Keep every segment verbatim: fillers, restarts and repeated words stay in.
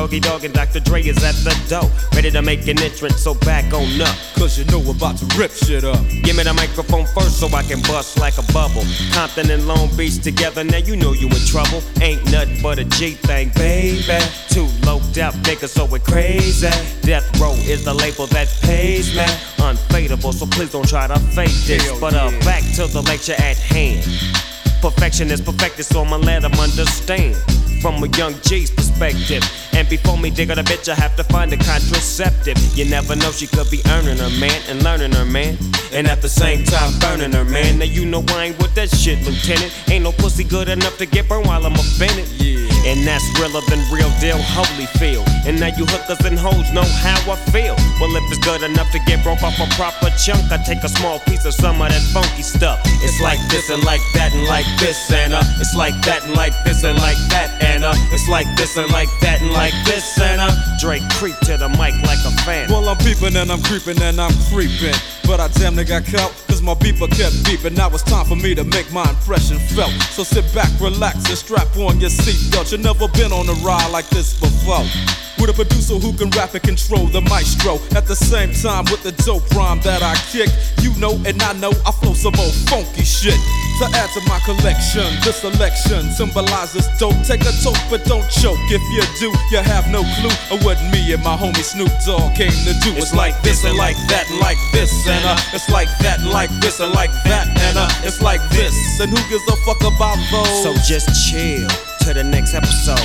Doggy Dogg and Doctor Dre is at the door, ready to make an entrance, so back on up. Cause you know we're about to rip shit up. Give me the microphone first so I can bust like a bubble. Compton and Long Beach together, now you know you in trouble. Ain't nothing but a G thing, baby. Too loped out niggas, so we're crazy. Death Row is the label that pays me. Unfadable, so please don't try to fake this. Hell but uh, yeah. back to the lecture at hand. Perfection is perfected, so I'ma let them understand from a young G's perspective. And before me dig on a bitch, I have to find a contraceptive. You never know, she could be earning her man and learning her man, and at the same time burning her man. Now you know I ain't with that shit, Lieutenant. Ain't no pussy good enough to get burned while I'm offended. Yeah. And that's realer than real deal Holyfield. And now you hookers and hoes know how I feel. Well, if it's good enough to get broke off a proper chunk, I take a small piece of some of that funky stuff. It's like this and like that and like this and uh, it's like that and like this and like that and uh, it's like this and like that and like this and uh, Drake creep to the mic like a fan. Well, I'm peeping and I'm creeping and I'm creeping, but I damn near got caught, cause my beeper kept beeping. Now it's time for me to make my impression felt. So sit back, relax, and strap on your seatbelt. You've never been on a ride like this before, with a producer who can rap and control the maestro. At the same time with the dope rhyme that I kick, you know and I know I flow some old funky shit. To add to my collection, this selection symbolizes dope. Take a toke but don't choke. If you do, you have no clue of what me and my homie Snoop Dogg came to do. It's like this and like that and like this and uh, it's like that and like this and like that and uh, it's like this. And who gives a fuck about those? So just chill to the next episode.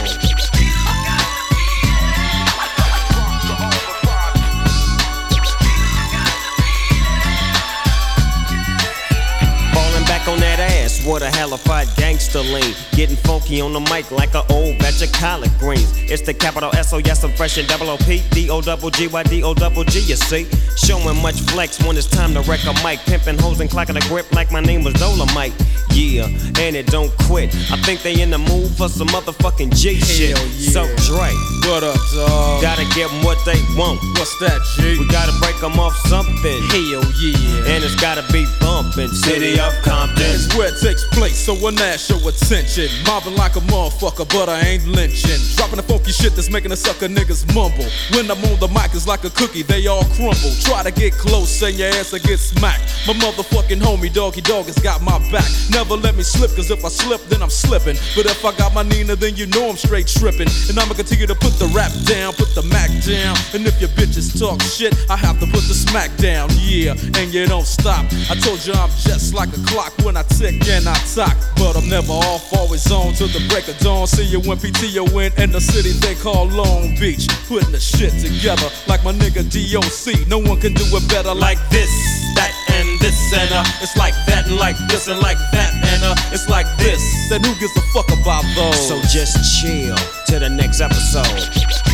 On that ass, what a hellified gangster lean. Getting funky on the mic like an old batch of collard greens. It's the capital S O, yes, I'm fresh and double O P. D O double G Y D O double G, you see. Showing much flex when it's time to wreck a mic. Pimping hoes and clocking a grip like my name was Dolomite. Yeah, and it don't quit. I think they in the mood for some motherfucking G shit. Yeah. So Dre, what up, dawg? gotta give them what they want. What's that, G? We gotta break them off something. Hell yeah. And it's gotta be bumpin'. City of Compton. It's where it takes place, so when that show attention. Mobbing like a motherfucker, but I ain't lynching. Dropping the funky shit that's making the sucker niggas mumble. When I'm on the mic, it's like a cookie, they all crumble. Try to get close, and your ass will get smacked. My motherfucking homie, Doggy Dogg, has got my back. Never let me slip, cause if I slip, then I'm slipping. But if I got my Nina, then you know I'm straight tripping. And I'ma continue to put the rap down, put the Mac down. And if your bitches talk shit, I have to put the smack down. Yeah, and you don't stop. I told you I'm just like a clock when I tick and I talk. But I'm never off, always on till the break of dawn. See you when P T O in in the city they call Long Beach. Putting the shit together like my nigga D O C. No one can do it better like this, that, and this, and uh, it's like that, and like this, and like that, and uh, it's like this. Then who gives a fuck about those? So just chill to the next episode.